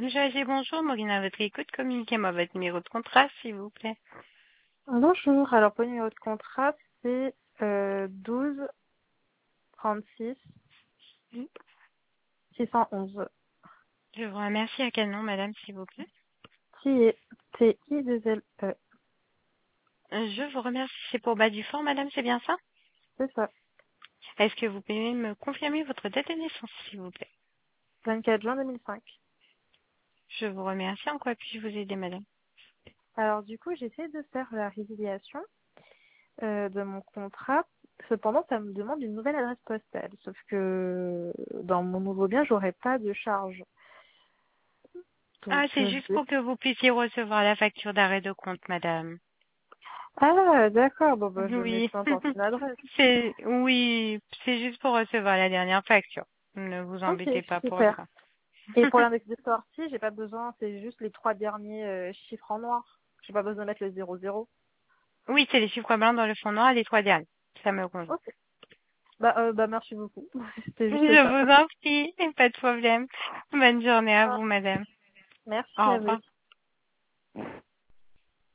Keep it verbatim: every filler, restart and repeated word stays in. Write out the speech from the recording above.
Monsieur Agier, bonjour. Maureen à votre écoute. Communiquez-moi votre numéro de contrat, s'il vous plaît. Bonjour, alors pour le numéro de contrat, c'est euh, douze trente-six Oui. six cent onze. Je vous remercie. À quel nom, madame, s'il vous plaît? T I deux L E, Euh, Je vous remercie. C'est pour bas du fort, madame, c'est bien ça? c'est ça. Est-ce que vous pouvez me confirmer votre date de naissance, s'il vous plaît? vingt-quatre juin deux mille cinq. Je vous remercie. En quoi puis-je vous aider, madame? Alors du coup, j'essaie de faire la résiliation euh, de mon contrat. Cependant, ça me demande une nouvelle adresse postale. Sauf que dans mon nouveau bien, j'aurai pas de charge. Donc, Ah, c'est euh, juste je... pour que vous puissiez recevoir la facture d'arrêt de compte, madame. Ah, d'accord. Bon, bah, je mets Oui. peu importe une adresse. C'est, oui, c'est juste pour recevoir la dernière facture. Ne vous Ok, embêtez pas pour super. ça. Et pour l'index de sortie, j'ai pas besoin, c'est juste les trois derniers euh, chiffres en noir. J'ai pas besoin de mettre le zéro zéro. Oui, c'est les chiffres blancs dans le fond noir, les trois derniers. Ça me convient. Ok. Bah, euh, bah merci beaucoup. C'était Je juste ça. vous en prie, pas de problème. Bonne journée à Ah, vous, madame. merci Au à vous. revoir.